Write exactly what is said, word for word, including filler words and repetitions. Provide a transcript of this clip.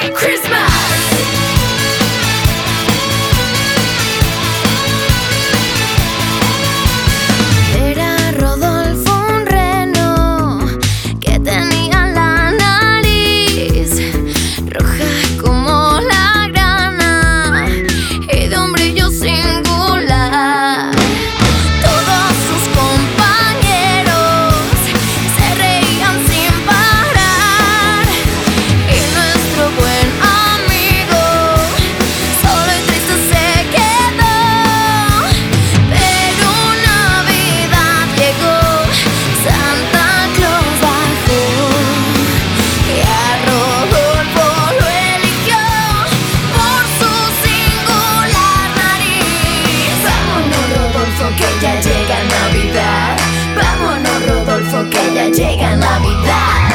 Christmas. Era Rodolfo un reno que tenía la nariz roja como la grana y de un brillo singular. Todos sus compañeros se reían sin parar y nuestro buen amigo solo y triste se quedó. Pero Navidad llegó, Santa Claus bajó y a Rodolfo lo eligió por su singular nariz. Vámonos, Rodolfo, que ya llega Navidad. Vámonos, Rodolfo, que ya llega Navidad.